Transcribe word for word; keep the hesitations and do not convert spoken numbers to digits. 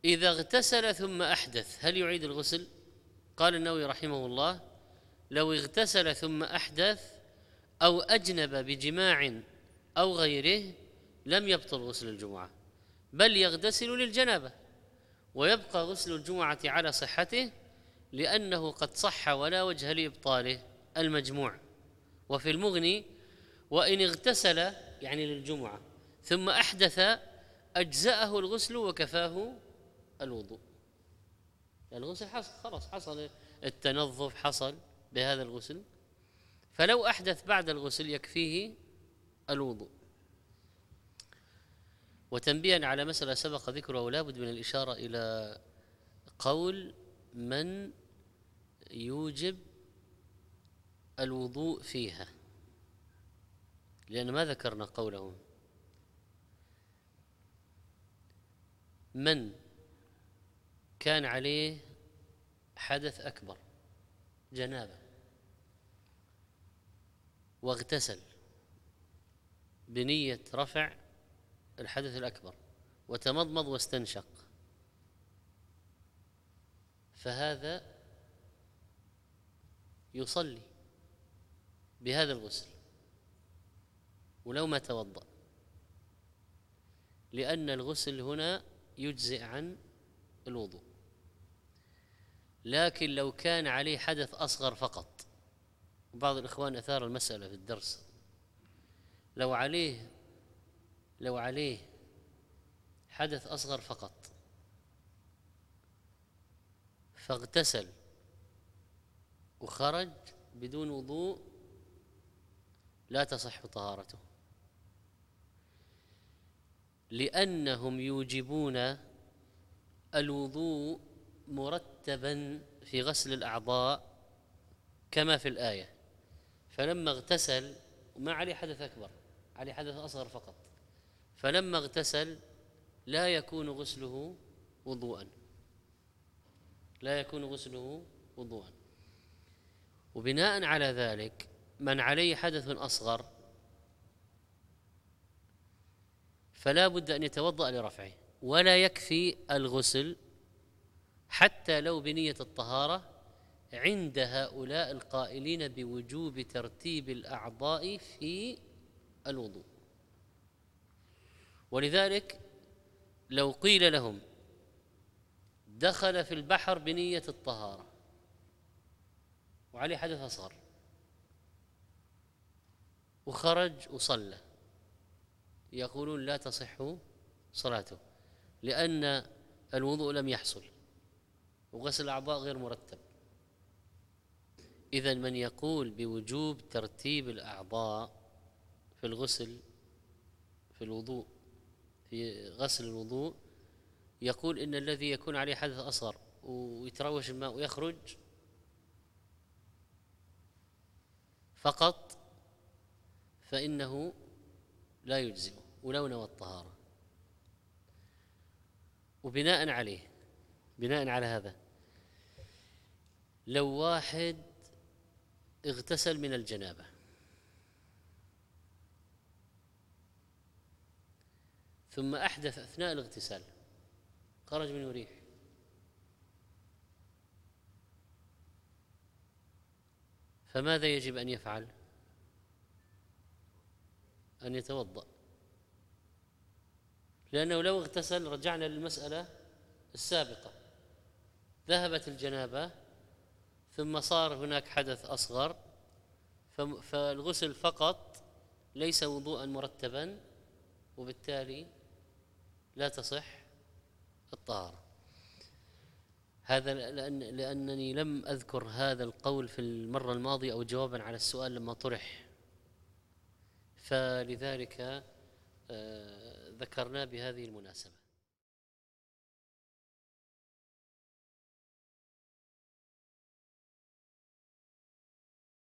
إذا اغتسل ثم أحدث هل يعيد الغسل؟ قال النووي رحمه الله: لو اغتسل ثم أحدث أو أجنب بجماع أو غيره لم يبطل غسل الجمعة، بل يغتسل للجنابة ويبقى غسل الجمعة على صحته، لأنه قد صح ولا وجه لإبطاله. المجموع. وفي المغني: وإن اغتسل يعني للجمعة ثم أحدث أجزأه الغسل وكفاه الوضوء. يعني الغسل حصل، خلاص حصل التنظف، حصل بهذا الغسل، فلو أحدث بعد الغسل يكفيه الوضوء. وتنبيها على مسألة سبق ذكرها ولا بد من الإشارة إلى قول من يوجب الوضوء فيها، لأن ما ذكرنا قولهم. من كان عليه حدث أكبر، جنابة، واغتسل بنية رفع الحدث الأكبر وتمضمض واستنشق، فهذا يصلي بهذا الغسل ولو ما توضأ، لأن الغسل هنا يجزئ عن الوضوء. لكن لو كان عليه حدث أصغر فقط، بعض الإخوان أثار المسألة في الدرس، لو عليه لو عليه حدث أصغر فقط فاغتسل وخرج بدون وضوء لا تصح طهارته، لأنهم يوجبون الوضوء مرتبا في غسل الأعضاء كما في الآية. فلما اغتسل وما عليه حدث أكبر، عليه حدث أصغر فقط، فلما اغتسل لا يكون غسله وضوءا، لا يكون غسله وضوءا. وبناء على ذلك من عليه حدث أصغر فلا بد أن يتوضأ لرفعه، ولا يكفي الغسل حتى لو بنية الطهارة عند هؤلاء القائلين بوجوب ترتيب الأعضاء في الوضوء. ولذلك لو قيل لهم دخل في البحر بنية الطهارة وعليه حدث أصغر وخرج وصلى، يقولون لا تصح صلاته، لأن الوضوء لم يحصل وغسل الأعضاء غير مرتب. إذن من يقول بوجوب ترتيب الأعضاء في الغسل، في الوضوء، في غسل الوضوء، يقول إن الذي يكون عليه حدث أصغر ويتروش الماء ويخرج فقط فإنه لا يجزئ ولو نوى الطهارة. وبناء عليه، بناء على هذا، لو واحد اغتسل من الجنابة ثم أحدث أثناء الاغتسال، خرج منه ريح، فماذا يجب أن يفعل؟ أن يتوضأ، لأنه لو اغتسل رجعنا للمسألة السابقة، ذهبت الجنابة ثم صار هناك حدث أصغر، فالغسل فقط ليس وضوءا مرتبا، وبالتالي لا تصح الطهارة. هذا لأن لأنني لم أذكر هذا القول في المرة الماضية أو جوابا على السؤال لما طرح، فلذلك ذكرنا بهذه المناسبة.